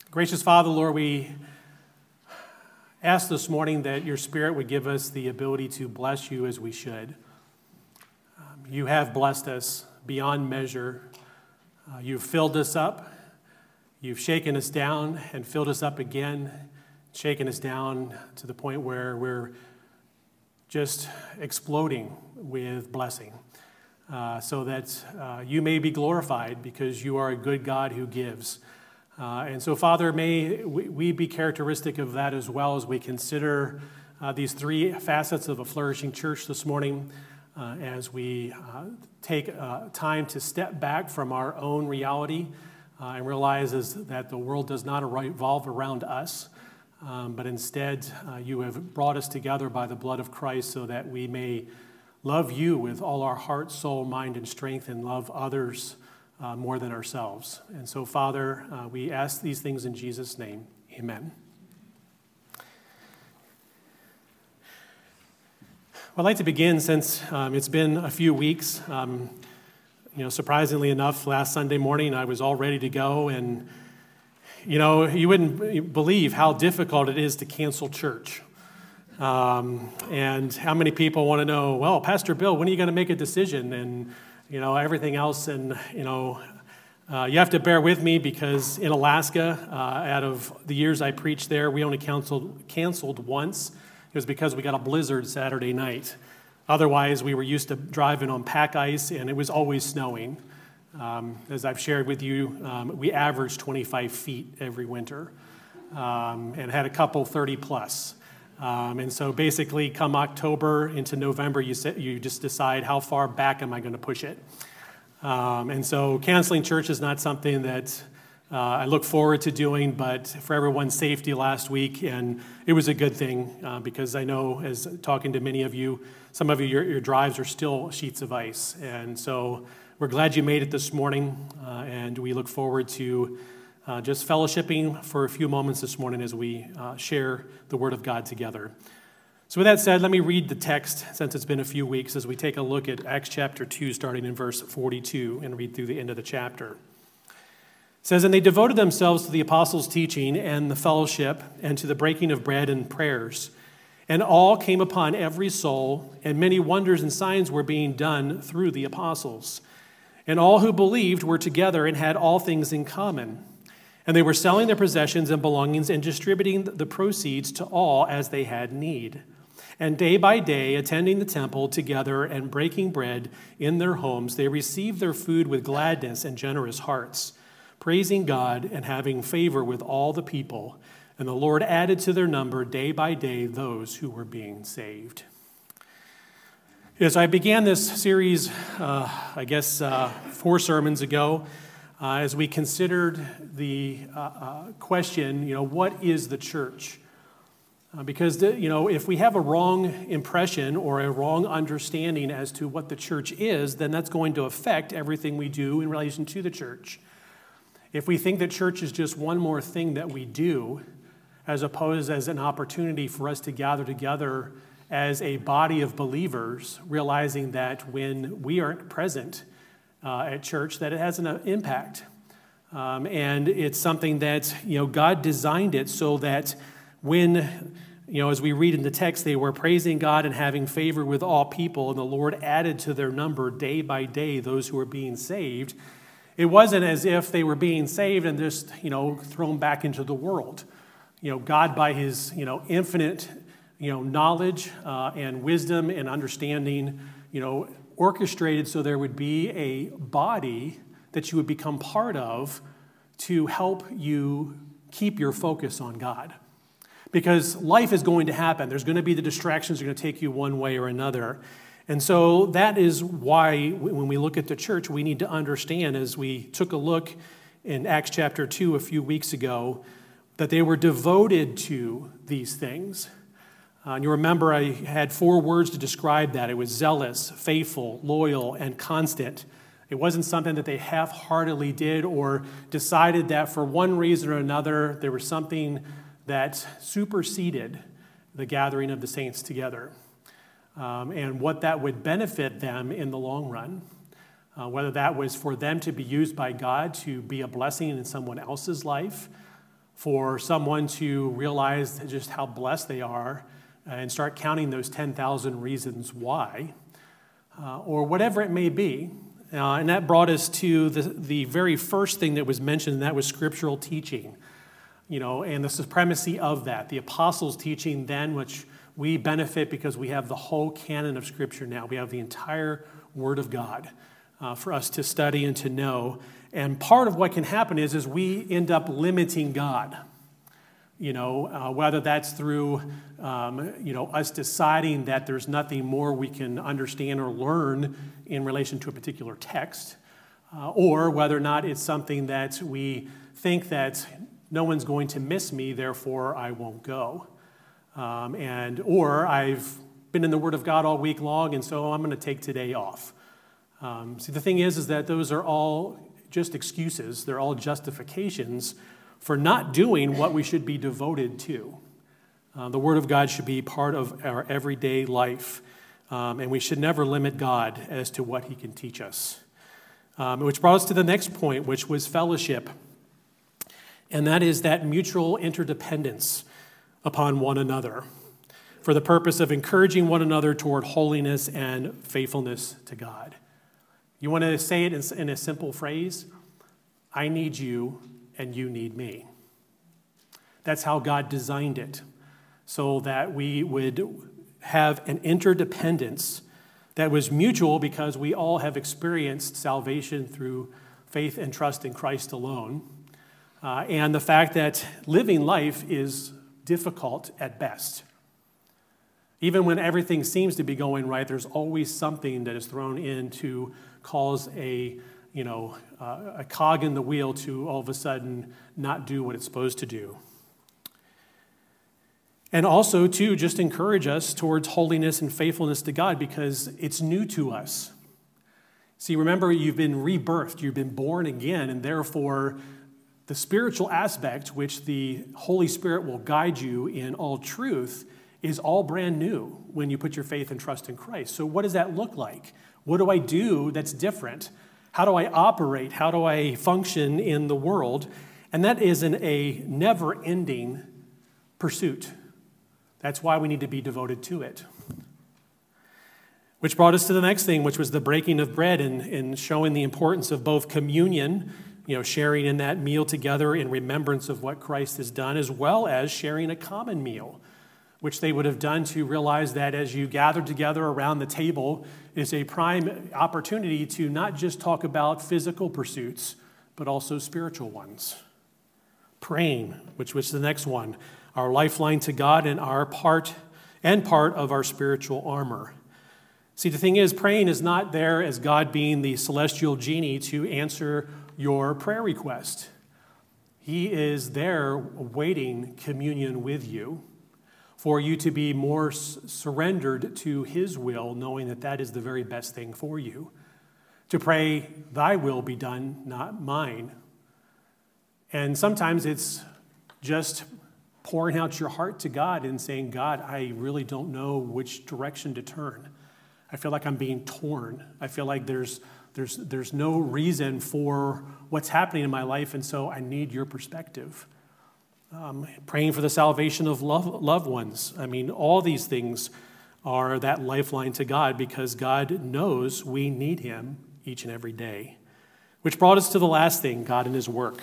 Gracious Father, Lord, we ask this morning that your Spirit would give us the ability to bless you as we should. You have blessed us beyond measure. You've filled us up. You've shaken us down and filled us up again, shaken us down to the point where we're just exploding with blessing, so that you may be glorified because you are a good God who gives. And so, Father, may we be characteristic of that as well as we consider these three facets of a flourishing church this morning, as we take time to step back from our own reality and realize that the world does not revolve around us, but instead you have brought us together by the blood of Christ so that we may love you with all our heart, soul, mind, and strength, and love others more than ourselves. And so, Father, we ask these things in Jesus' name. Amen. Well, I'd like to begin since it's been a few weeks. Surprisingly enough, last Sunday morning I was all ready to go, and you wouldn't believe how difficult it is to cancel church. And how many people want to know, well, Pastor Bill, when are you going to make a decision? And everything else, and you have to bear with me because in Alaska, out of the years I preached there, we only canceled once. It was because we got a blizzard Saturday night. Otherwise, we were used to driving on pack ice, and it was always snowing. As I've shared with you, we averaged 25 feet every winter, and had a couple 30 plus. And so basically, come October into November, you just decide how far back am I going to push it. And so canceling church is not something that I look forward to doing, but for everyone's safety last week, and it was a good thing because I know, as talking to many of you, some of you, your drives are still sheets of ice. And so we're glad you made it this morning, and we look forward to just fellowshipping for a few moments this morning as we share the Word of God together. So with that said, let me read the text, since it's been a few weeks, as we take a look at Acts chapter 2, starting in verse 42, and read through the end of the chapter. It says, "And they devoted themselves to the apostles' teaching and the fellowship, and to the breaking of bread and prayers. And all came upon every soul, and many wonders and signs were being done through the apostles. And all who believed were together and had all things in common. And they were selling their possessions and belongings and distributing the proceeds to all as they had need. And day by day, attending the temple together and breaking bread in their homes, they received their food with gladness and generous hearts, praising God and having favor with all the people. And the Lord added to their number day by day those who were being saved." As I began this series, 4 sermons ago, as we considered the question, what is the church? Because, if we have a wrong impression or a wrong understanding as to what the church is, then that's going to affect everything we do in relation to the church. If we think that church is just one more thing that we do, as opposed as an opportunity for us to gather together as a body of believers, realizing that when we aren't present at church, that it has an impact. And it's something that, God designed it so that when, as we read in the text, they were praising God and having favor with all people, and the Lord added to their number day by day those who were being saved. It wasn't as if they were being saved and just, thrown back into the world. God, by his, infinite, knowledge and wisdom and understanding, orchestrated so there would be a body that you would become part of to help you keep your focus on God. Because life is going to happen. There's going to be the distractions that are going to take you one way or another. And so that is why when we look at the church, we need to understand, as we took a look in Acts chapter 2 a few weeks ago, that they were devoted to these things. And you remember I had 4 words to describe that. It was zealous, faithful, loyal, and constant. It wasn't something that they half-heartedly did or decided that for one reason or another there was something that superseded the gathering of the saints together. And what that would benefit them in the long run, whether that was for them to be used by God to be a blessing in someone else's life, for someone to realize just how blessed they are and start counting those 10,000 reasons why, or whatever it may be. And that brought us to the very first thing that was mentioned, and that was scriptural teaching, and the supremacy of that. The apostles' teaching then, which we benefit because we have the whole canon of Scripture now. We have the entire Word of God for us to study and to know. And part of what can happen is we end up limiting God. Whether that's through, us deciding that there's nothing more we can understand or learn in relation to a particular text, or whether or not it's something that we think that no one's going to miss me, therefore I won't go. Or I've been in the Word of God all week long, and so I'm going to take today off. See, the thing is that those are all just excuses. They're all justifications for not doing what we should be devoted to. The Word of God should be part of our everyday life, and we should never limit God as to what He can teach us. Which brought us to the next point, which was fellowship, and that is that mutual interdependence upon one another for the purpose of encouraging one another toward holiness and faithfulness to God. You want to say it in a simple phrase? I need you, and you need me. That's how God designed it, so that we would have an interdependence that was mutual because we all have experienced salvation through faith and trust in Christ alone. And the fact that living life is difficult at best. Even when everything seems to be going right, there's always something that is thrown in to cause a cog in the wheel to all of a sudden not do what it's supposed to do. And also to just encourage us towards holiness and faithfulness to God because it's new to us. See, remember, you've been rebirthed, you've been born again, and therefore the spiritual aspect, which the Holy Spirit will guide you in all truth, is all brand new when you put your faith and trust in Christ. So what does that look like? What do I do that's different? How do I operate? How do I function in the world? And that is a never-ending pursuit. That's why we need to be devoted to it. Which brought us to the next thing, which was the breaking of bread and showing the importance of both communion, sharing in that meal together in remembrance of what Christ has done, as well as sharing a common meal, which they would have done to realize that as you gather together around the table is a prime opportunity to not just talk about physical pursuits, but also spiritual ones. Praying, which was the next one, our lifeline to God and our part of our spiritual armor. See, the thing is, praying is not there as God being the celestial genie to answer your prayer request. He is there awaiting communion with you for you to be more surrendered to His will, knowing that that is the very best thing for you. To pray, thy will be done, not mine. And sometimes it's just pouring out your heart to God and saying, God, I really don't know which direction to turn. I feel like I'm being torn. I feel like there's no reason for what's happening in my life, and so I need your perspective. Praying for the salvation of loved ones. I mean, all these things are that lifeline to God because God knows we need Him each and every day. Which brought us to the last thing, God and His work.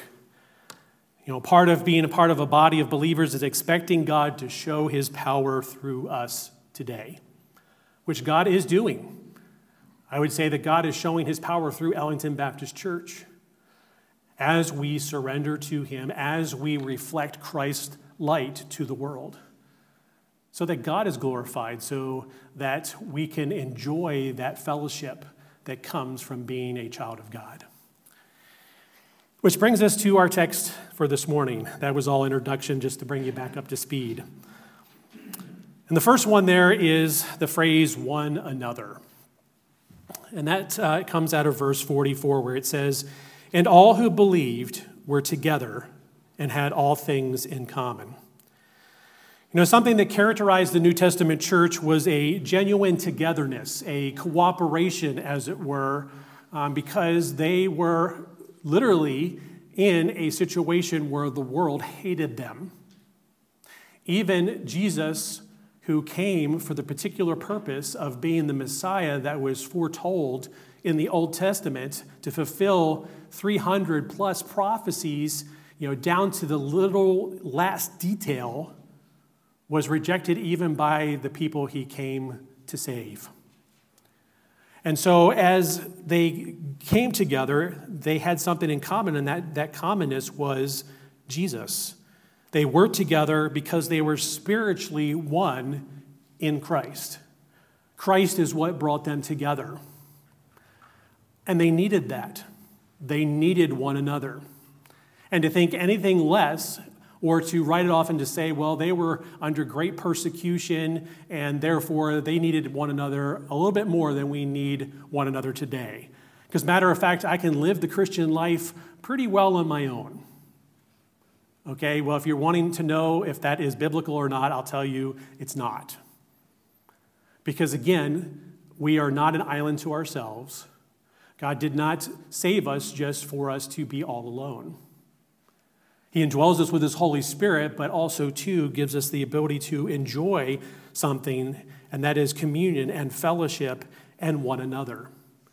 Part of being a part of a body of believers is expecting God to show His power through us today, which God is doing. I would say that God is showing His power through Ellington Baptist Church as we surrender to Him, as we reflect Christ's light to the world, so that God is glorified, so that we can enjoy that fellowship that comes from being a child of God. Which brings us to our text for this morning. That was all introduction just to bring you back up to speed. And the first one there is the phrase, one another. And that comes out of verse 44 where it says, and all who believed were together and had all things in common. Something that characterized the New Testament church was a genuine togetherness, a cooperation, as it were, because they were literally in a situation where the world hated them. Even Jesus, who came for the particular purpose of being the Messiah that was foretold in the Old Testament to fulfill 300 plus prophecies, down to the little last detail, was rejected even by the people he came to save. And so as they came together, they had something in common, and that commonness was Jesus. They worked together because they were spiritually one in Christ. Christ is what brought them together. And they needed that. They needed one another. And to think anything less, or to write it off and to say, well, they were under great persecution and therefore they needed one another a little bit more than we need one another today. Because matter of fact, I can live the Christian life pretty well on my own. Okay, well, if you're wanting to know if that is biblical or not, I'll tell you it's not. Because again, we are not an island to ourselves. God did not save us just for us to be all alone. He indwells us with his Holy Spirit, but also, too, gives us the ability to enjoy something, and that is communion and fellowship and one another.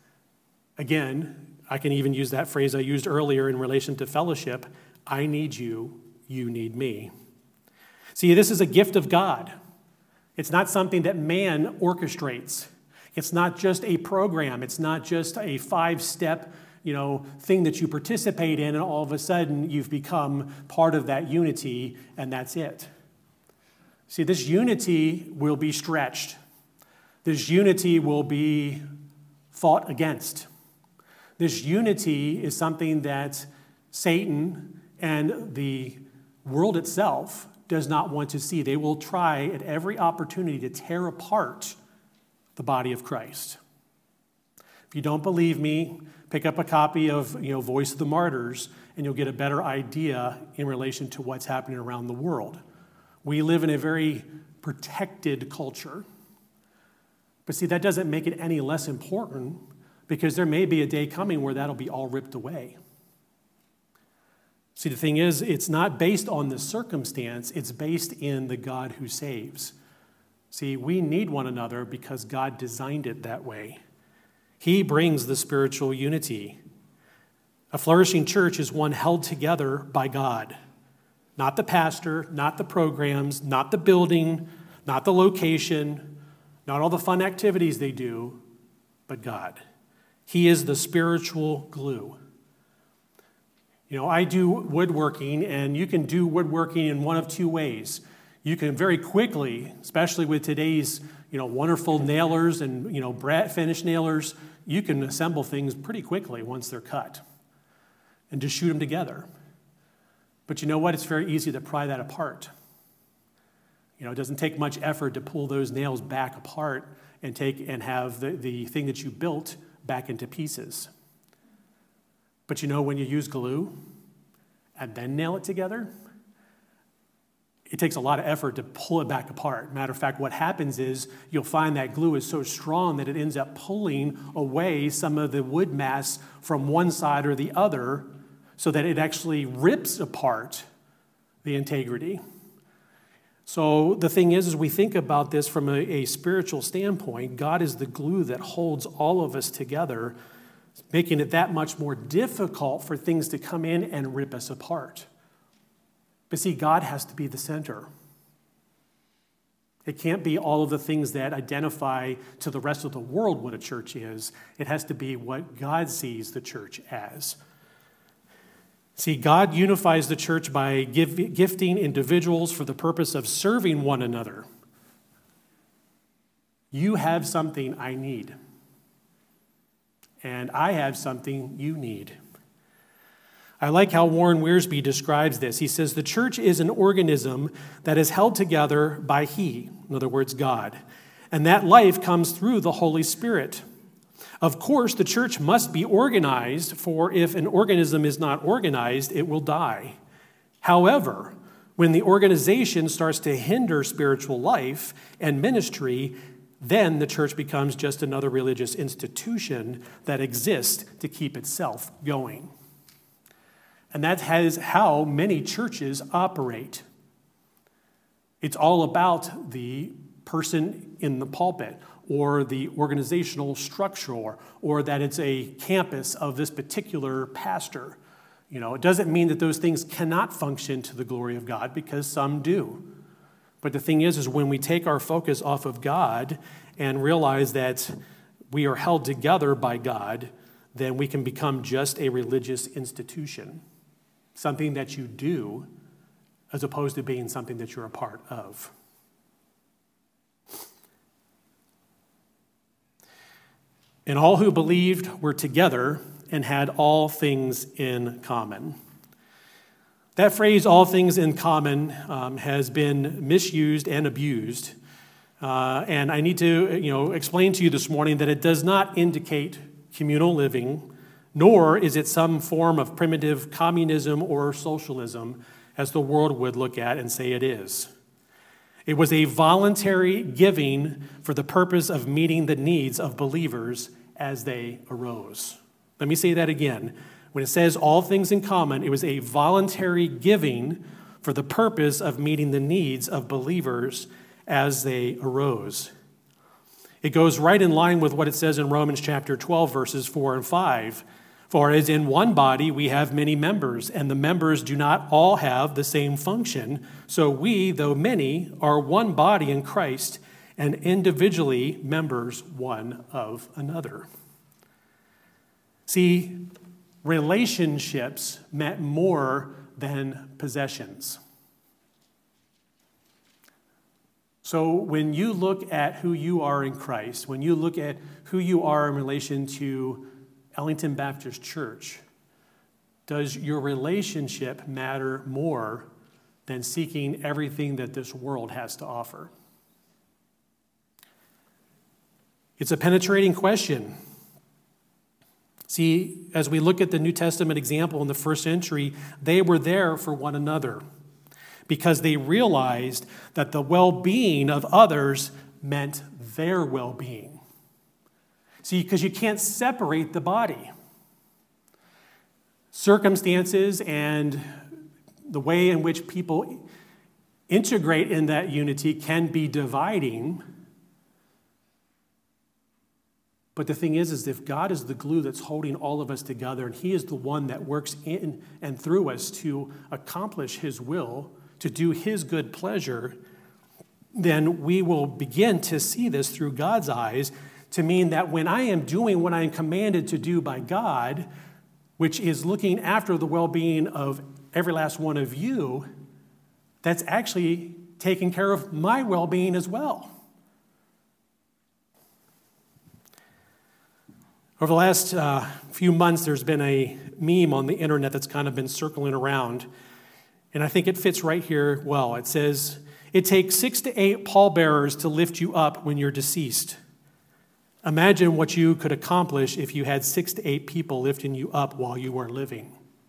Again, I can even use that phrase I used earlier in relation to fellowship. I need you, you need me. See, this is a gift of God. It's not something that man orchestrates. It's not just a program. It's not just a 5-step thing that you participate in, and all of a sudden you've become part of that unity, and that's it. See, this unity will be stretched. This unity will be fought against. This unity is something that Satan and the world itself does not want to see. They will try at every opportunity to tear apart the body of Christ. If you don't believe me, pick up a copy of Voice of the Martyrs, and you'll get a better idea in relation to what's happening around the world. We live in a very protected culture. But see, that doesn't make it any less important, because there may be a day coming where that'll be all ripped away. See, the thing is, it's not based on the circumstance, it's based in the God who saves. See, we need one another because God designed it that way. He brings the spiritual unity. A flourishing church is one held together by God. Not the pastor, not the programs, not the building, not the location, not all the fun activities they do, but God. He is the spiritual glue. I do woodworking, and you can do woodworking in one of two ways. You can very quickly, especially with today's wonderful nailers and finish nailers, you can assemble things pretty quickly once they're cut and just shoot them together. But you know what? It's very easy to pry that apart. It doesn't take much effort to pull those nails back apart and have the thing that you built back into pieces. But when you use glue and then nail it together, it takes a lot of effort to pull it back apart. Matter of fact, what happens is you'll find that glue is so strong that it ends up pulling away some of the wood mass from one side or the other, so that it actually rips apart the integrity. So the thing is, as we think about this from a spiritual standpoint, God is the glue that holds all of us together, making it that much more difficult for things to come in and rip us apart. But see, God has to be the center. It can't be all of the things that identify to the rest of the world what a church is. It has to be what God sees the church as. See, God unifies the church by gifting individuals for the purpose of serving one another. You have something I need, and I have something you need. I like how Warren Wiersbe describes this. He says, the church is an organism that is held together by He, in other words, God, and that life comes through the Holy Spirit. Of course, the church must be organized, for if an organism is not organized, it will die. However, when the organization starts to hinder spiritual life and ministry, then the church becomes just another religious institution that exists to keep itself going. And that is how many churches operate. It's all about the person in the pulpit, or the organizational structure, or that it's a campus of this particular pastor. It doesn't mean that those things cannot function to the glory of God, because some do. But the thing is when we take our focus off of God and realize that we are held together by God, then we can become just a religious institution, something that you do as opposed to being something that you're a part of. And all who believed were together and had all things in common. That phrase, all things in common, has been misused and abused. And I need to explain to you this morning that it does not indicate communal living, nor is it some form of primitive communism or socialism, as the world would look at and say it is. It was a voluntary giving for the purpose of meeting the needs of believers as they arose. Let me say that again. When it says all things in common, it was a voluntary giving for the purpose of meeting the needs of believers as they arose. It goes right in line with what it says in Romans chapter 12, verses 4 and 5. For as in one body we have many members, and the members do not all have the same function. So we, though many, are one body in Christ, and individually members one of another. See, relationships meant more than possessions. So when you look at who you are in Christ, when you look at who you are in relation to Ellington Baptist Church, does your relationship matter more than seeking everything that this world has to offer? It's a penetrating question. See, as we look at the New Testament example in the first century, they were there for one another because they realized that the well-being of others meant their well-being. See, because you can't separate the body. Circumstances and the way in which people integrate in that unity can be dividing. But the thing is if God is the glue that's holding all of us together, and He is the one that works in and through us to accomplish His will, to do His good pleasure, then we will begin to see this through God's eyes, to mean that when I am doing what I am commanded to do by God, which is looking after the well-being of every last one of you, that's actually taking care of my well-being as well. Over the last few months, there's been a meme on the internet that's kind of been circling around, and I think it fits right here well. It says, "It takes 6 to 8 pallbearers to lift you up when you're deceased. Imagine what you could accomplish if you had 6 to 8 people lifting you up while you were living."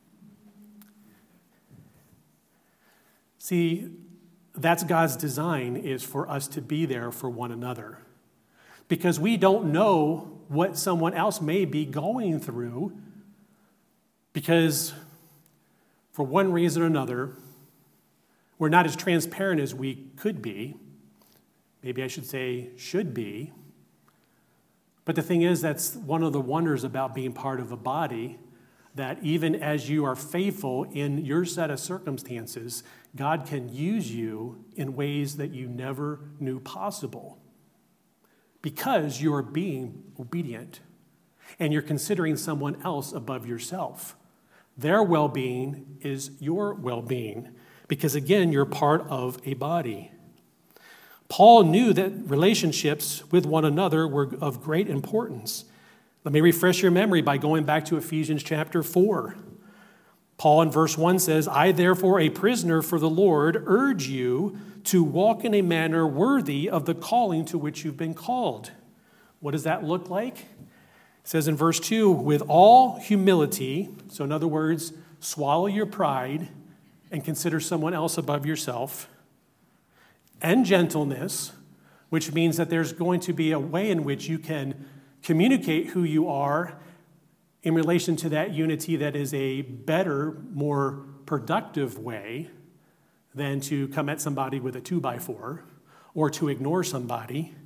See, that's God's design, is for us to be there for one another. Because we don't know what someone else may be going through, because for one reason or another, we're not as transparent as we could be. Maybe I should say should be. But the thing is, that's one of the wonders about being part of a body, that even as you are faithful in your set of circumstances, God can use you in ways that you never knew possible, because you are being obedient and you're considering someone else above yourself. Their well-being is your well-being, because again, you're part of a body. Paul knew that relationships with one another were of great importance. Let me refresh your memory by going back to Ephesians chapter 4. Paul in verse 1 says, "I therefore, a prisoner for the Lord, urge you to walk in a manner worthy of the calling to which you've been called." What does that look like? It says in verse 2, "with all humility," so in other words, swallow your pride and consider someone else above yourself, "and gentleness," which means that there's going to be a way in which you can communicate who you are in relation to that unity that is a better, more productive way than to come at somebody with a 2x4 or to ignore somebody.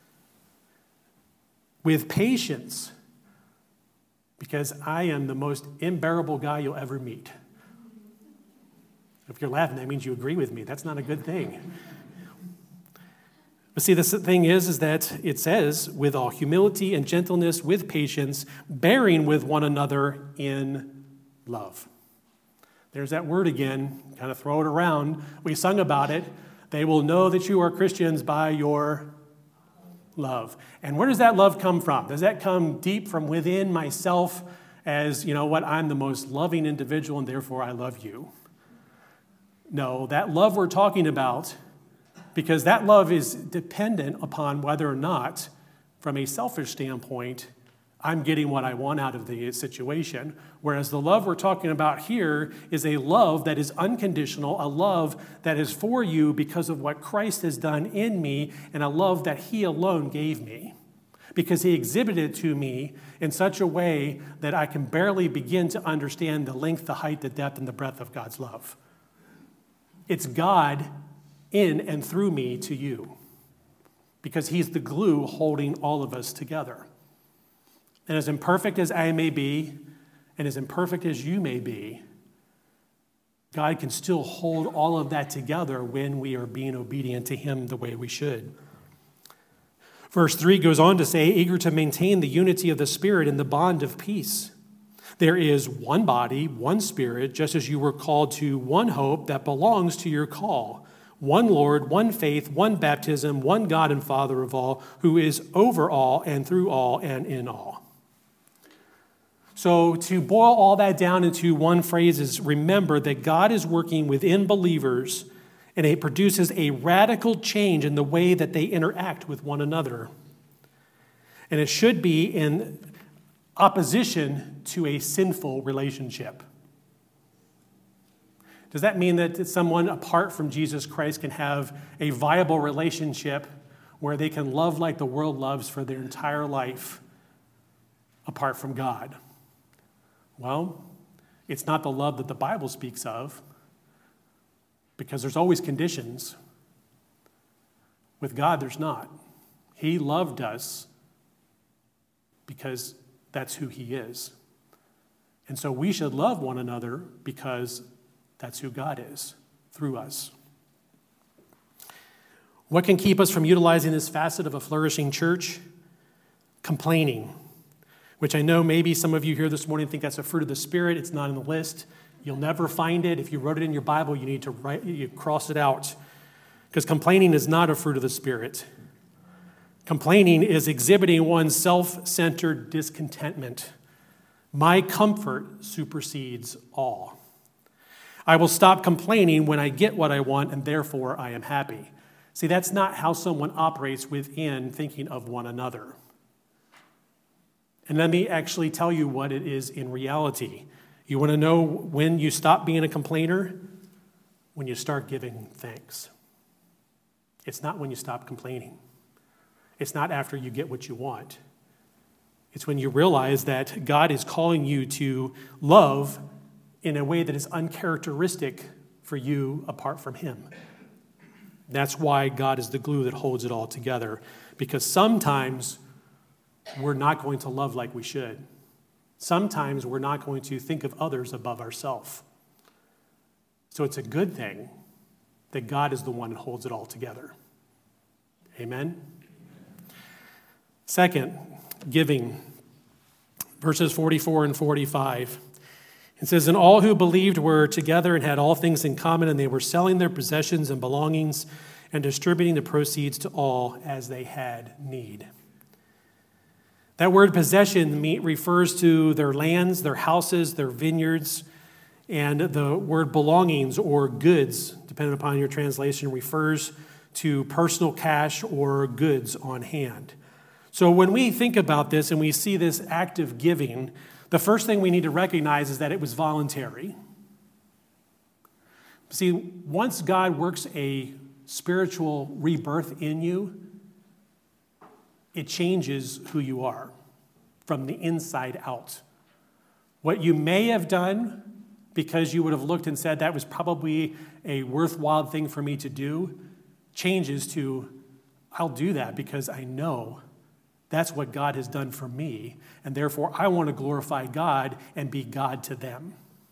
With patience, because I am the most unbearable guy you'll ever meet. If you're laughing, that means you agree with me. That's not a good thing. But see, the thing is that it says, with all humility and gentleness, with patience, bearing with one another in love. There's that word again, kind of throw it around. We sung about it. They will know that you are Christians by your love. And where does that love come from? Does that come deep from within myself as, you know what, I'm the most loving individual and therefore I love you? No, that love we're talking about, because that love is dependent upon whether or not, from a selfish standpoint, I'm getting what I want out of the situation. Whereas the love we're talking about here is a love that is unconditional, a love that is for you because of what Christ has done in me, and a love that he alone gave me. Because he exhibited it to me in such a way that I can barely begin to understand the length, the height, the depth, and the breadth of God's love. It's God in and through me to you, because he's the glue holding all of us together. And as imperfect as I may be, and as imperfect as you may be, God can still hold all of that together when we are being obedient to him the way we should. Verse 3 goes on to say, eager to maintain the unity of the Spirit in the bond of peace. There is one body, one Spirit, just as you were called to one hope that belongs to your call. One Lord, one faith, one baptism, one God and Father of all, who is over all and through all and in all. So to boil all that down into one phrase is remember that God is working within believers and it produces a radical change in the way that they interact with one another. And it should be in opposition to a sinful relationship. Does that mean that someone apart from Jesus Christ can have a viable relationship where they can love like the world loves for their entire life apart from God? Well, it's not the love that the Bible speaks of, because there's always conditions. With God, there's not. He loved us because that's who he is. And so we should love one another because that's who God is through us. What can keep us from utilizing this facet of a flourishing church? Complaining, which I know maybe some of you here this morning think that's a fruit of the Spirit. It's not in the list. You'll never find it. If you wrote it in your Bible, you need to you cross it out, because complaining is not a fruit of the Spirit. Complaining is exhibiting one's self-centered discontentment. My comfort supersedes all. I will stop complaining when I get what I want, and therefore I am happy. See, that's not how someone operates within thinking of one another. And let me actually tell you what it is in reality. You want to know when you stop being a complainer? When you start giving thanks. It's not when you stop complaining. It's not after you get what you want. It's when you realize that God is calling you to love in a way that is uncharacteristic for you apart from him. That's why God is the glue that holds it all together. Because sometimes we're not going to love like we should. Sometimes we're not going to think of others above ourselves. So it's a good thing that God is the one that holds it all together. Amen? Second, giving. Verses 44 and 45. It says, and all who believed were together and had all things in common, and they were selling their possessions and belongings and distributing the proceeds to all as they had need. That word possession refers to their lands, their houses, their vineyards, and the word belongings or goods, depending upon your translation, refers to personal cash or goods on hand. So when we think about this and we see this act of giving, the first thing we need to recognize is that it was voluntary. See, once God works a spiritual rebirth in you, it changes who you are from the inside out. What you may have done because you would have looked and said that was probably a worthwhile thing for me to do changes to, I'll do that because I know that's what God has done for me, and therefore I want to glorify God and be God to them.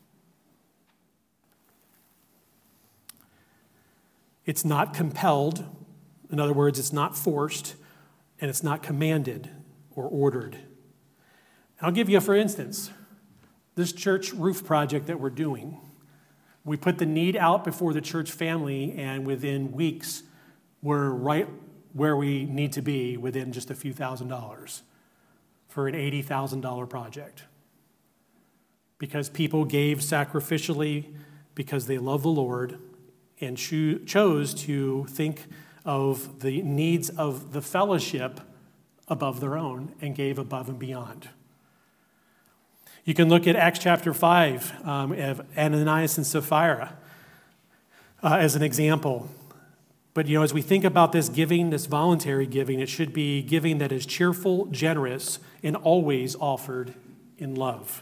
It's not compelled. In other words, it's not forced, and it's not commanded or ordered. I'll give you, for instance, this church roof project that we're doing. We put the need out before the church family, and within weeks, we're right where we need to be within just a few $1,000s for an $80,000 project. Because people gave sacrificially because they love the Lord and chose to think of the needs of the fellowship above their own and gave above and beyond. You can look at Acts chapter 5 of Ananias and Sapphira as an example. But, as we think about this giving, this voluntary giving, it should be giving that is cheerful, generous, and always offered in love.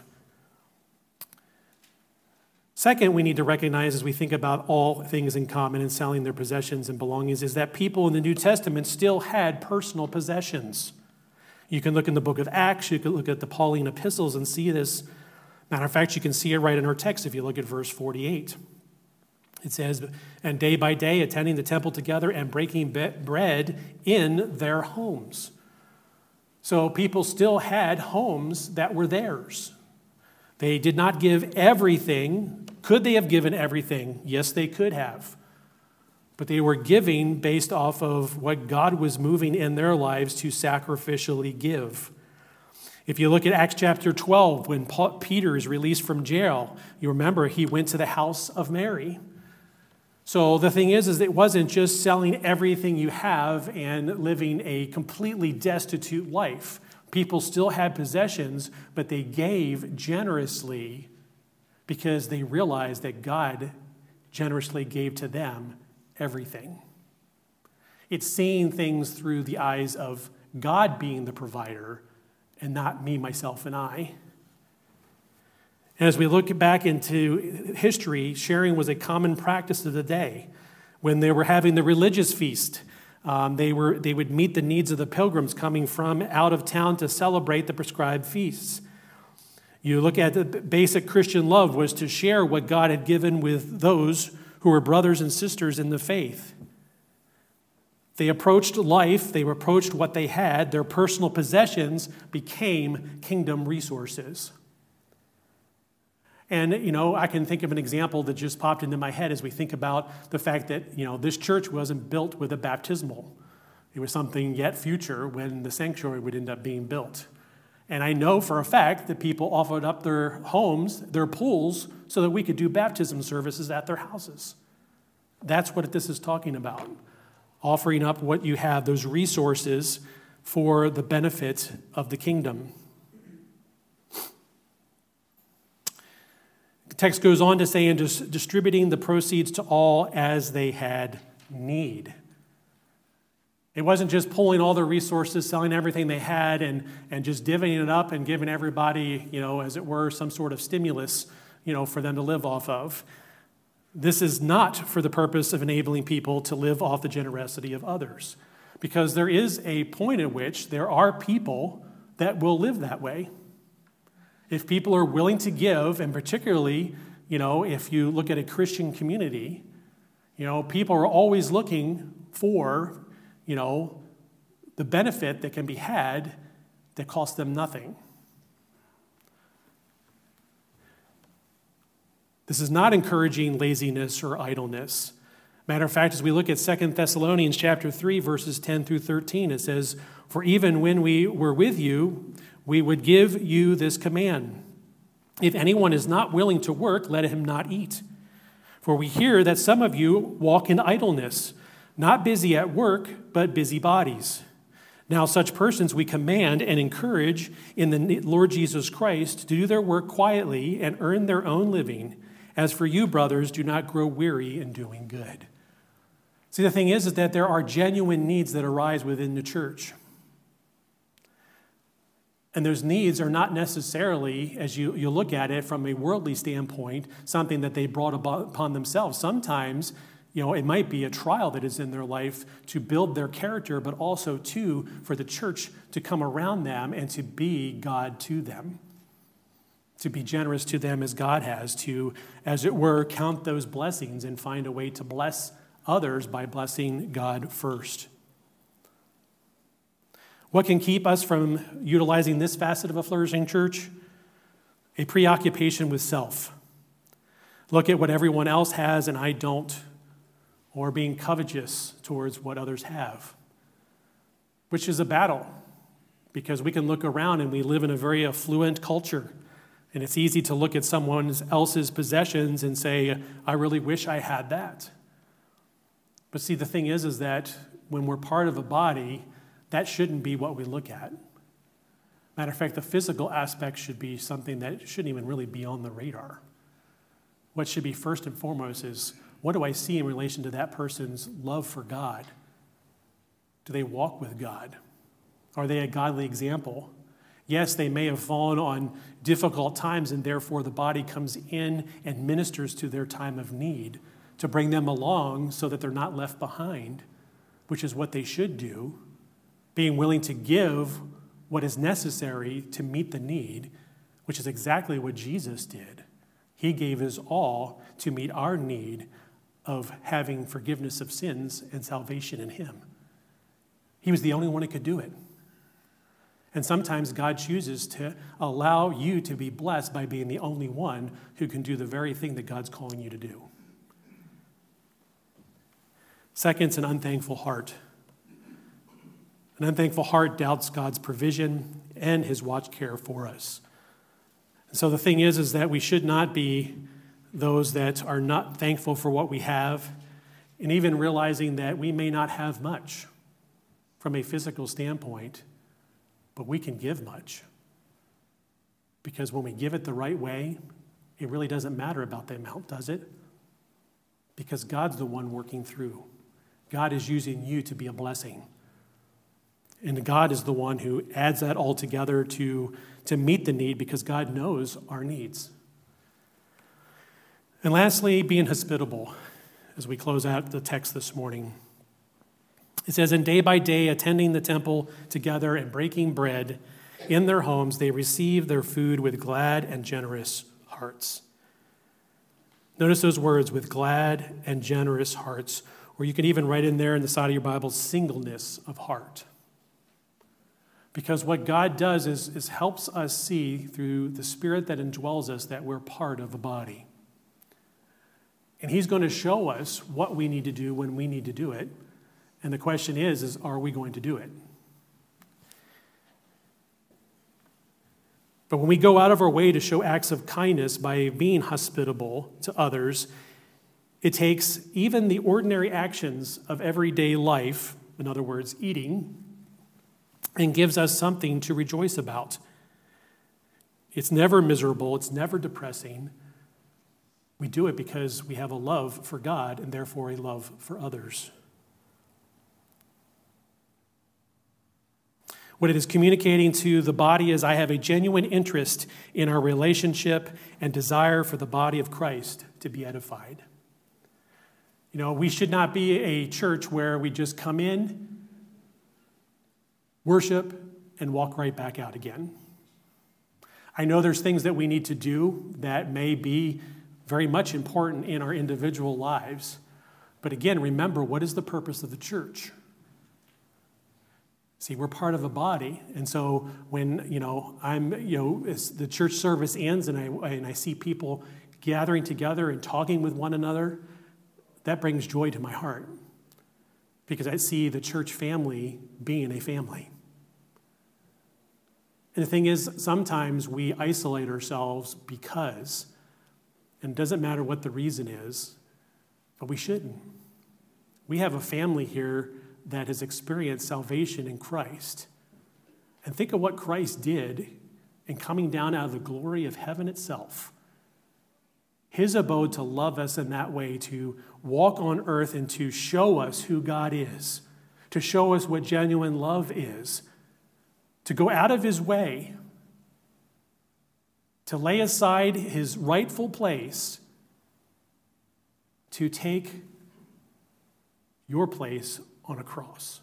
Second, we need to recognize as we think about all things in common and selling their possessions and belongings is that people in the New Testament still had personal possessions. You can look in the book of Acts, you can look at the Pauline epistles and see this. Matter of fact, you can see it right in our text if you look at verse 48. It says, and day by day attending the temple together and breaking bread in their homes. So people still had homes that were theirs. They did not give everything. Could they have given everything? Yes, they could have. But they were giving based off of what God was moving in their lives to sacrificially give. If you look at Acts chapter 12, when Peter is released from jail, you remember he went to the house of Mary. So the thing is it wasn't just selling everything you have and living a completely destitute life. People still had possessions, but they gave generously because they realized that God generously gave to them everything. It's seeing things through the eyes of God being the provider and not me, myself, and I. And as we look back into history, sharing was a common practice of the day. When they were having the religious feast, they would meet the needs of the pilgrims coming from out of town to celebrate the prescribed feasts. You look at the basic Christian love was to share what God had given with those who were brothers and sisters in the faith. They approached life, they approached what they had, their personal possessions became kingdom resources. And, I can think of an example that just popped into my head as we think about the fact that, this church wasn't built with a baptismal. It was something yet future when the sanctuary would end up being built. And I know for a fact that people offered up their homes, their pools, so that we could do baptism services at their houses. That's what this is talking about. Offering up what you have, those resources for the benefit of the kingdom. The text goes on to say, and distributing the proceeds to all as they had need. It wasn't just pulling all their resources, selling everything they had, and just divvying it up and giving everybody, as it were, some sort of stimulus, for them to live off of. This is not for the purpose of enabling people to live off the generosity of others, because there is a point at which there are people that will live that way. If people are willing to give, and particularly, if you look at a Christian community, people are always looking for, the benefit that can be had that costs them nothing. This is not encouraging laziness or idleness. Matter of fact, as we look at 2 Thessalonians chapter 3, verses 10 through 13, it says, "For even when we were with you, we would give you this command. If anyone is not willing to work, let him not eat. For we hear that some of you walk in idleness, not busy at work, but busybodies. Now such persons we command and encourage in the Lord Jesus Christ to do their work quietly and earn their own living. As for you, brothers, do not grow weary in doing good." See, the thing is that there are genuine needs that arise within the church. And those needs are not necessarily, as you look at it from a worldly standpoint, something that they brought upon themselves. Sometimes, it might be a trial that is in their life to build their character, but also, too, for the church to come around them and to be God to them, to be generous to them as God has, to, as it were, count those blessings and find a way to bless others by blessing God first. What can keep us from utilizing this facet of a flourishing church? A preoccupation with self. Look at what everyone else has and I don't, or being covetous towards what others have, which is a battle because we can look around and we live in a very affluent culture, and it's easy to look at someone else's possessions and say, I really wish I had that. But see, the thing is that when we're part of a body, that shouldn't be what we look at. Matter of fact, the physical aspect should be something that shouldn't even really be on the radar. What should be first and foremost is, what do I see in relation to that person's love for God? Do they walk with God? Are they a godly example? Yes, they may have fallen on difficult times, and therefore the body comes in and ministers to their time of need to bring them along so that they're not left behind, which is what they should do. Being willing to give what is necessary to meet the need, which is exactly what Jesus did. He gave his all to meet our need of having forgiveness of sins and salvation in him. He was the only one who could do it. And sometimes God chooses to allow you to be blessed by being the only one who can do the very thing that God's calling you to do. Second, it's an unthankful heart. An unthankful heart doubts God's provision and his watch care for us. And so the thing is that we should not be those that are not thankful for what we have, and even realizing that we may not have much from a physical standpoint, but we can give much. Because when we give it the right way, it really doesn't matter about the amount, does it? Because God's the one working through. God is using you to be a blessing. And God is the one who adds that all together to meet the need, because God knows our needs. And lastly, being hospitable as we close out the text this morning. It says, and day by day, attending the temple together and breaking bread in their homes, they received their food with glad and generous hearts. Notice those words, with glad and generous hearts, or you can even write in there in the side of your Bible, singleness of heart. Because what God does is helps us see through the Spirit that indwells us that we're part of a body. And he's going to show us what we need to do when we need to do it. And the question is are we going to do it? But when we go out of our way to show acts of kindness by being hospitable to others, it takes even the ordinary actions of everyday life, in other words, eating, and gives us something to rejoice about. It's never miserable. It's never depressing. We do it because we have a love for God and therefore a love for others. What it is communicating to the body is I have a genuine interest in our relationship and desire for the body of Christ to be edified. We should not be a church where we just come in, worship, and walk right back out again. I know there's things that we need to do that may be very much important in our individual lives. But again, remember, what is the purpose of the church? See, we're part of a body. And so when, as the church service ends and I see people gathering together and talking with one another, that brings joy to my heart. Because I see the church family being a family. And the thing is, sometimes we isolate ourselves because, and it doesn't matter what the reason is, but we shouldn't. We have a family here that has experienced salvation in Christ. And think of what Christ did in coming down out of the glory of heaven itself. His abode to love us in that way, to walk on earth and to show us who God is, to show us what genuine love is, to go out of his way to lay aside his rightful place to take your place on a cross.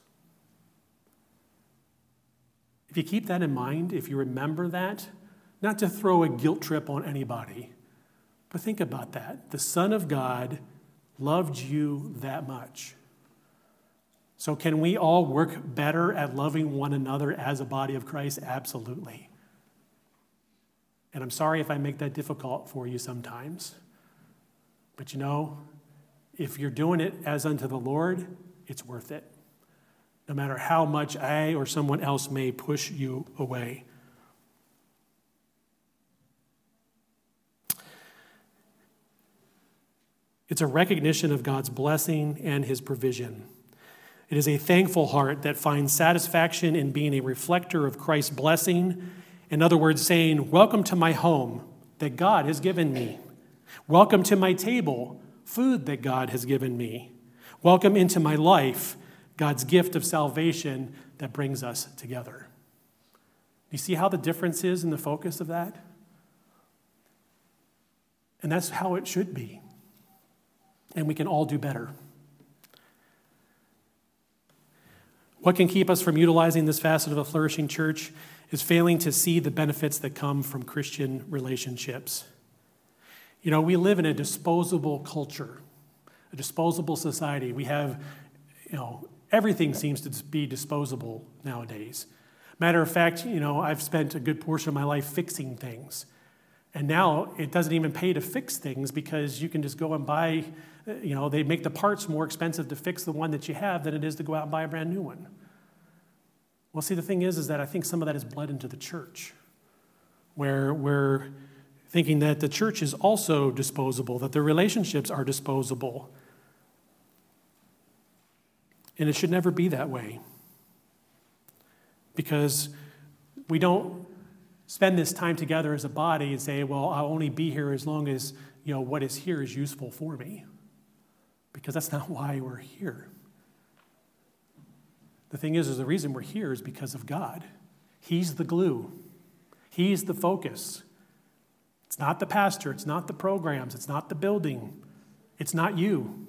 If you keep that in mind, if you remember that, not to throw a guilt trip on anybody, but think about that. The Son of God loved you that much. So can we all work better at loving one another as a body of Christ? Absolutely. And I'm sorry if I make that difficult for you sometimes. But if you're doing it as unto the Lord, it's worth it. No matter how much I or someone else may push you away. It's a recognition of God's blessing and his provision. It is a thankful heart that finds satisfaction in being a reflector of Christ's blessing. In other words, saying, welcome to my home that God has given me. Welcome to my table, food that God has given me. Welcome into my life, God's gift of salvation that brings us together. Do you see how the difference is in the focus of that? And that's how it should be. And we can all do better. What can keep us from utilizing this facet of a flourishing church is failing to see the benefits that come from Christian relationships. We live in a disposable culture, a disposable society. We have, everything seems to be disposable nowadays. Matter of fact, I've spent a good portion of my life fixing things. And now it doesn't even pay to fix things because you can just go and buy, they make the parts more expensive to fix the one that you have than it is to go out and buy a brand new one. Well, see, the thing is that I think some of that is bled into the church, where we're thinking that the church is also disposable, that the relationships are disposable. And it should never be that way. Because we don't spend this time together as a body and say, well, I'll only be here as long as, what is here is useful for me. Because that's not why we're here. The thing is the reason we're here is because of God. He's the glue. He's the focus. It's not the pastor. It's not the programs. It's not the building. It's not you.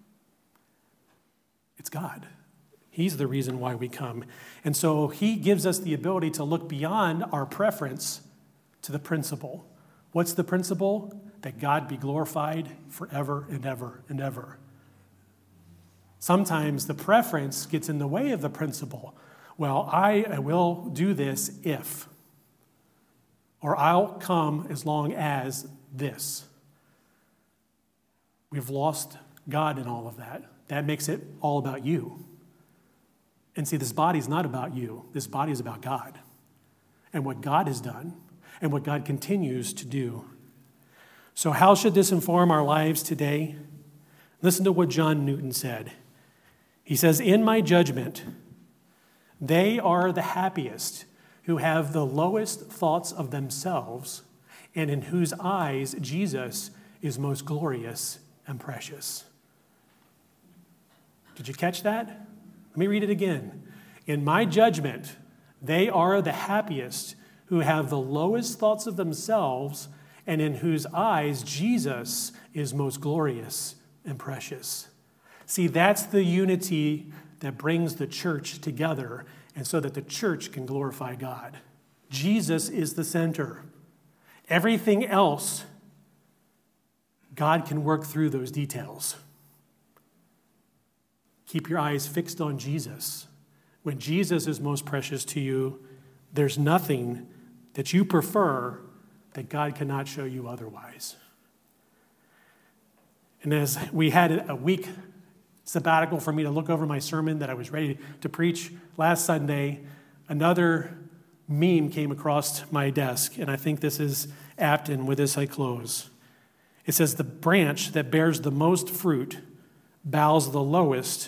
It's God. He's the reason why we come. And so he gives us the ability to look beyond our preference to the principle. What's the principle? That God be glorified forever and ever and ever. Sometimes the preference gets in the way of the principle. Well, I will do this if. Or I'll come as long as this. We've lost God in all of that. That makes it all about you. And see, this body's not about you. This body is about God and what God has done and what God continues to do. So how should this inform our lives today? Listen to what John Newton said. He says, in my judgment, they are the happiest who have the lowest thoughts of themselves and in whose eyes Jesus is most glorious and precious. Did you catch that? Let me read it again. In my judgment, they are the happiest who have the lowest thoughts of themselves and in whose eyes Jesus is most glorious and precious. See, that's the unity that brings the church together and so that the church can glorify God. Jesus is the center. Everything else, God can work through those details. Keep your eyes fixed on Jesus. When Jesus is most precious to you, there's nothing that you prefer that God cannot show you otherwise. And as we had a week sabbatical for me to look over my sermon that I was ready to preach last Sunday, another meme came across my desk, and I think this is apt, and with this I close. It says, the branch that bears the most fruit bows the lowest.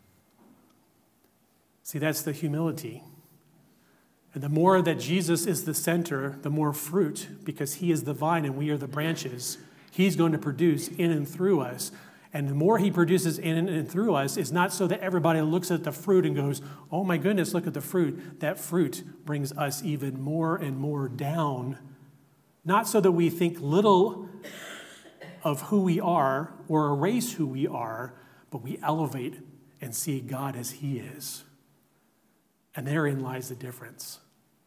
See, that's the humility. And the more that Jesus is the center, the more fruit, because he is the vine and we are the branches, he's going to produce in and through us. And the more he produces in and through us is not so that everybody looks at the fruit and goes, oh my goodness, look at the fruit. That fruit brings us even more and more down Not so that we think little of who we are or erase who we are, but we elevate and see God as he is. And therein lies the difference.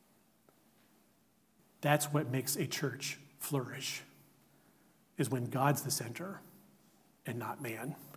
That's what makes a church flourish, is when God's the center and not man.